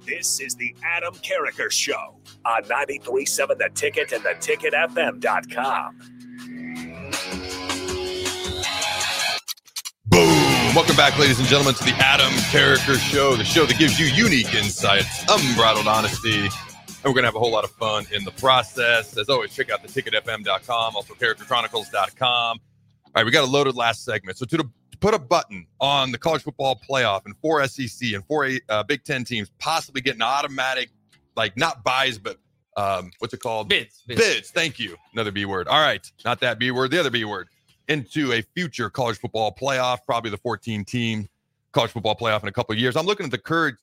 This is the Adam Carriker Show on 93.7 The Ticket and theticketfm.com. Boom! Welcome back, ladies and gentlemen, to the Adam Carriker Show, the show that gives you unique insights, unbridled honesty, and we're going to have a whole lot of fun in the process. As always, check out theticketfm.com, also characterchronicles.com. All right, we got a loaded last segment. So to put a button on the college football playoff and 4 SEC and 4 Big Ten teams possibly getting automatic, like not buys, but what's it called? Bids. Thank you. Another B word. All right, not that B word, the other B word. Into a future college football playoff, probably the 14-team college football playoff in a couple of years. I'm looking at the current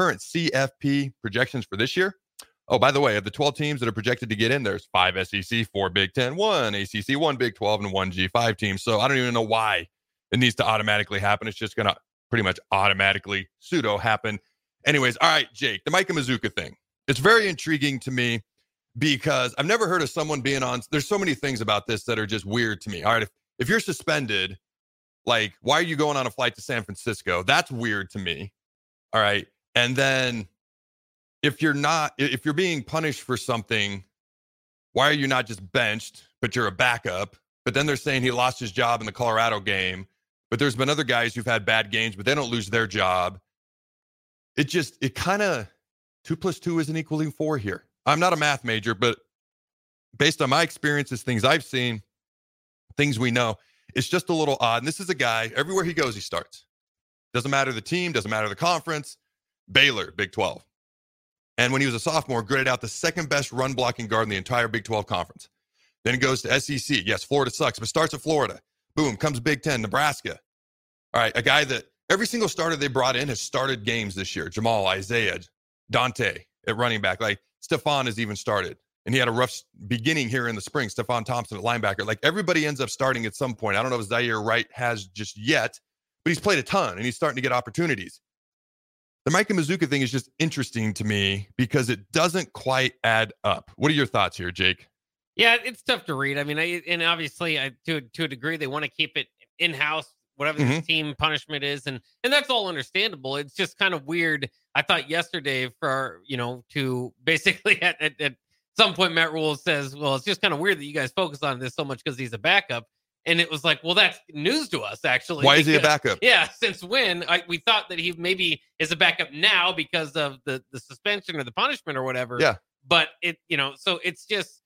CFP projections for this year. Oh, by the way, of the 12 teams that are projected to get in, there's 5 SEC, 4 Big Ten, 1 ACC, 1 Big 12, and 1 G5 team. So I don't even know why it needs to automatically happen. It's just going to pretty much automatically pseudo happen. Anyways, all right, Jake, the Micah Mazzccua thing. It's very intriguing to me because I've never heard of someone being on. There's so many things about this that are just weird to me. All right, if you're suspended, like, why are you going on a flight to San Francisco? That's weird to me. All right. And then if you're being punished for something, why are you not just benched, but you're a backup? But then they're saying he lost his job in the Colorado game. But there's been other guys who've had bad games, but they don't lose their job. It kind of 2 + 2 isn't equaling 4 here. I'm not a math major, but based on my experiences, things I've seen, things we know, it's just a little odd. And this is a guy, everywhere he goes, he starts. Doesn't matter the team, doesn't matter the conference. Baylor, Big 12. And when he was a sophomore, graded out the second best run blocking guard in the entire Big 12 conference. Then he goes to SEC. Yes, Florida sucks, but starts at Florida. Boom, comes Big 10, Nebraska. All right, a guy that every single starter they brought in has started games this year. Jamal, Isaiah, Dante at running back. Like, Stephon has even started. And he had a rough beginning here in the spring. Stephon Thompson at linebacker. Like, everybody ends up starting at some point. I don't know if Zaire Wright has just yet, but he's played a ton, and he's starting to get opportunities. The Micah Mazzccua thing is just interesting to me because it doesn't quite add up. What are your thoughts here, Jake? Yeah, it's tough to read. I mean, and obviously, to a degree, they want to keep it in-house, whatever the team punishment is, and that's all understandable. It's just kind of weird. I thought yesterday to basically at some point, Matt Rule says, well, it's just kind of weird that you guys focus on this so much because he's a backup. And it was like, well, that's news to us, actually. Why is he a backup? Yeah, since when? We thought that he maybe is a backup now because of the suspension or the punishment or whatever. Yeah. But so it's just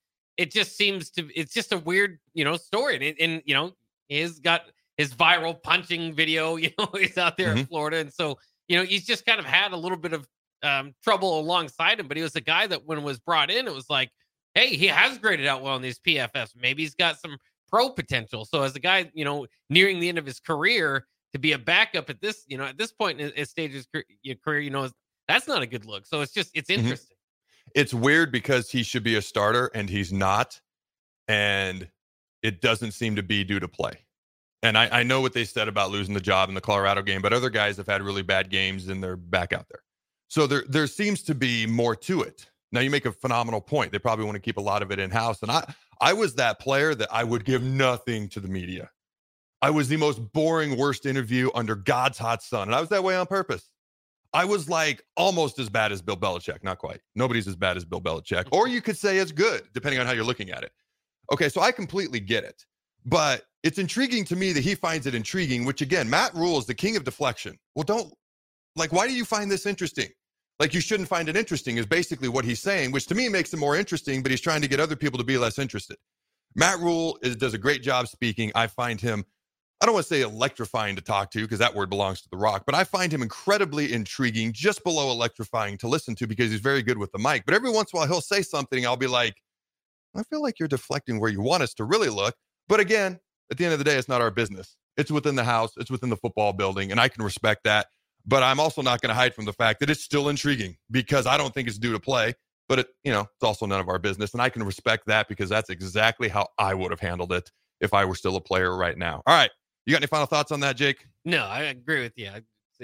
a weird, story. And he's got his viral punching video, he's out there in Florida. And so, he's just kind of had a little bit of trouble alongside him. But he was a guy that when it was brought in, it was like, hey, he has graded out well in these PFFs. Maybe he's got some pro potential. So as a guy, nearing the end of his career, to be a backup at this, at this point in his stage of his career, that's not a good look. So it's interesting. It's weird because he should be a starter and he's not. And it doesn't seem to be due to play. And I know what they said about losing the job in the Colorado game, but other guys have had really bad games and they're back out there. So there seems to be more to it. Now, you make a phenomenal point. They probably want to keep a lot of it in-house. And I was that player that I would give nothing to the media. I was the most boring, worst interview under God's hot sun. And I was that way on purpose. I was like almost as bad as Bill Belichick. Not quite. Nobody's as bad as Bill Belichick. Or you could say it's good, depending on how you're looking at it. Okay, so I completely get it. But it's intriguing to me that he finds it intriguing, which, again, Matt Rule is the king of deflection. Well, why do you find this interesting? Like, you shouldn't find it interesting is basically what he's saying, which to me makes it more interesting, but he's trying to get other people to be less interested. Matt Rule does a great job speaking. I find him, I don't want to say electrifying to talk to because that word belongs to The Rock, but I find him incredibly intriguing, just below electrifying to listen to because he's very good with the mic. But every once in a while, he'll say something. I'll be like, I feel like you're deflecting where you want us to really look. But again, at the end of the day, it's not our business. It's within the house. It's within the football building, and I can respect that. But I'm also not going to hide from the fact that it's still intriguing because I don't think it's due to play, but it's also none of our business. And I can respect that because that's exactly how I would have handled it if I were still a player right now. All right. You got any final thoughts on that, Jake? No, I agree with you.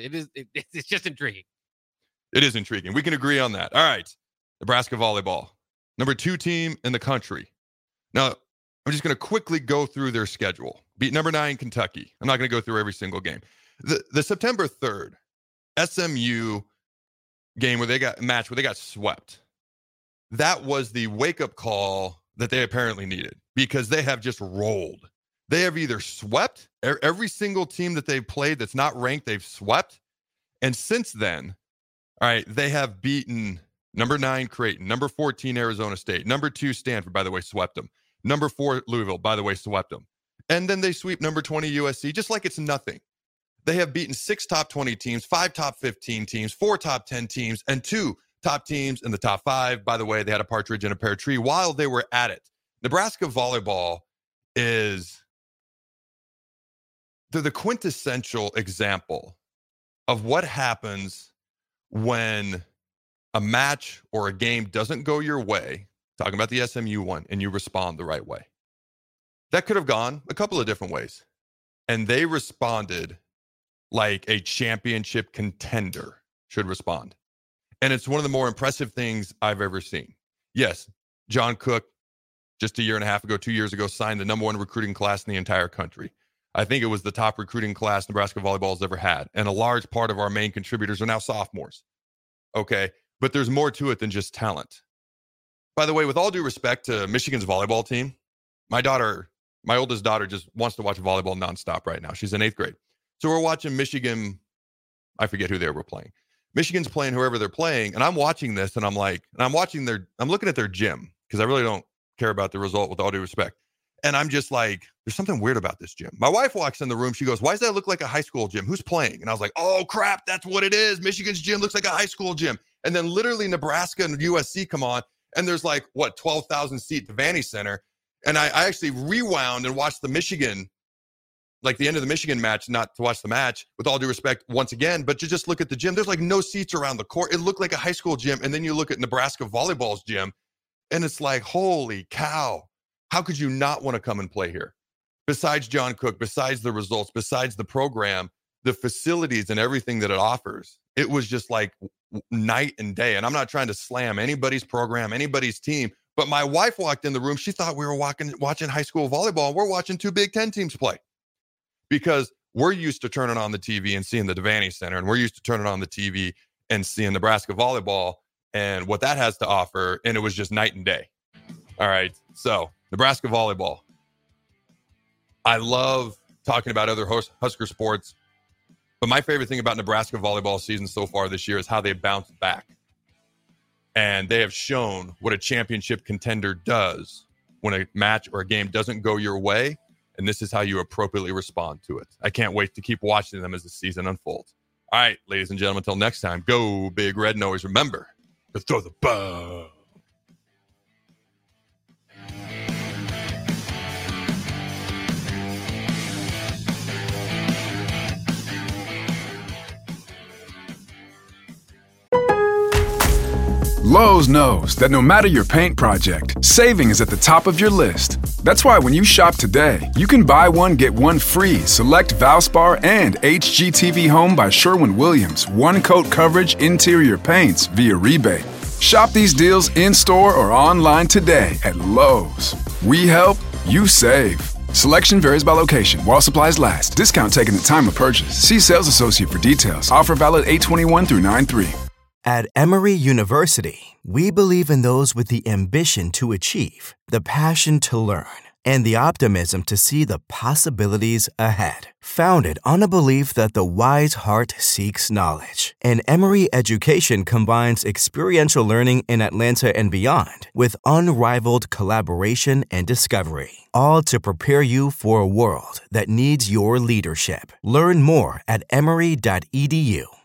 It's just intriguing. It is intriguing. We can agree on that. All right. Nebraska volleyball, number 2 team in the country. Now, I'm just going to quickly go through their schedule. Beat number 9 Kentucky. I'm not going to go through every single game. The September 3rd, SMU game where they got swept. That was the wake-up call that they apparently needed, because they have just rolled. They have either swept every single team that they've played that's not ranked, they've swept. And since then, all right, they have beaten number 9 Creighton, number 14 Arizona State, number 2 Stanford, by the way, swept them. Number 4 Louisville, by the way, swept them. And then they sweep number 20 USC, just like it's nothing. They have beaten 6 top 20 teams, 5 top 15 teams, 4 top 10 teams, and 2 top teams in the top 5. By the way, they had a partridge in a pear tree while they were at it. Nebraska volleyball is the quintessential example of what happens when a match or a game doesn't go your way, talking about the SMU one, and you respond the right way. That could have gone a couple of different ways. And they responded like a championship contender should respond. And it's one of the more impressive things I've ever seen. Yes, John Cook, just a year and a half ago, 2 years ago, signed the number 1 recruiting class in the entire country. I think it was the top recruiting class Nebraska volleyball has ever had. And a large part of our main contributors are now sophomores. Okay, but there's more to it than just talent. By the way, with all due respect to Michigan's volleyball team, my oldest daughter just wants to watch volleyball nonstop right now. She's in 8th grade. So we're watching Michigan. I forget who they were playing. Michigan's playing whoever they're playing. And I'm watching this and I'm looking at their gym, because I really don't care about the result, with all due respect. And I'm just like, there's something weird about this gym. My wife walks in the room. She goes, why does that look like a high school gym? Who's playing? And I was like, oh, crap, that's what it is. Michigan's gym looks like a high school gym. And then literally Nebraska and USC come on, and there's like, 12,000 seat Devaney Center. And I actually rewound and watched the Michigan, like the end of the Michigan match, not to watch the match, with all due respect once again, but to just look at the gym. There's like no seats around the court. It looked like a high school gym. And then you look at Nebraska volleyball's gym, and it's like, holy cow. How could you not want to come and play here? Besides John Cook, besides the results, besides the program, the facilities and everything that it offers, it was just like night and day. And I'm not trying to slam anybody's program, anybody's team, but my wife walked in the room. She thought we were watching high school volleyball, and we're watching 2 Big Ten teams play, because we're used to turning on the TV and seeing the Devaney Center, and we're used to turning on the TV and seeing Nebraska volleyball and what that has to offer. And it was just night and day. All right. So Nebraska volleyball. I love talking about other Husker sports, but my favorite thing about Nebraska volleyball season so far this year is how they bounced back. And they have shown what a championship contender does when a match or a game doesn't go your way. And this is how you appropriately respond to it. I can't wait to keep watching them as the season unfolds. All right, ladies and gentlemen, until next time, go Big Red, and always remember to throw the ball. Lowe's knows that no matter your paint project, saving is at the top of your list. That's why when you shop today, you can buy one, get one free select Valspar and HGTV Home by Sherwin-Williams one-coat coverage interior paints via rebate. Shop these deals in-store or online today at Lowe's. We help, you save. Selection varies by location. While supplies last. Discount taken at time of purchase. See sales associate for details. Offer valid 8/21 through 9/3. At Emory University, we believe in those with the ambition to achieve, the passion to learn, and the optimism to see the possibilities ahead. Founded on a belief that the wise heart seeks knowledge, and Emory education combines experiential learning in Atlanta and beyond with unrivaled collaboration and discovery, all to prepare you for a world that needs your leadership. Learn more at emory.edu.